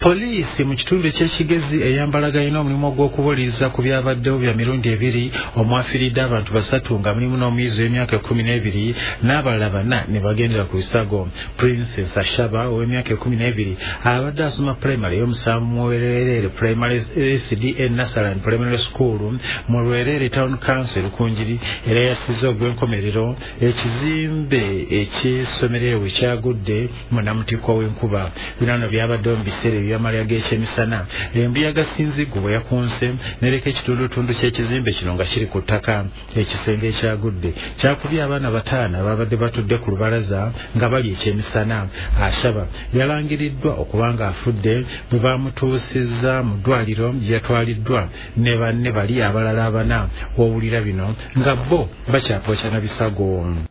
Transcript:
Poliisi mu kitundu ky'Ekigezi eyambalaganye n'omulimu gw'okubuuliriza ku byabaddewo bya mirundi ebiri omwafiiridde abantu 3 nga mulimu n'omuyizi w'emyaka 12 n'abalala 4 ne bagendera ku bisago. Princess Ashaba ow'emyaka 12 abadde asoma primary y'omusanvu mu Lwerere Primary SDA Nasaran Primary School mu Lwerere Town Council Kunjiri era yasize ogw'enkomerero ekizimbe eky'essomero ekyagudde mu Namutikwa w'enkuba. Bino byabaddewo mu biseera eby'amalya g'ekyemisana. Embuyaga Sinzigu bwe yakunse nereka ekitundutundu ky'ekizimbe kino nga kiri ku ttaka. Ekisenge ekyagudde kyakubye abaana 5 ababadde batudde ku lubalaza nga bali ekyemisana. Ashaba yalangiriddwa okuba nga afudde bwe bamutuusizza mu ddwaliro yatwaliddwa ne banne bali abalala 4 wawulira bino nga bo bakyapookya na bisago.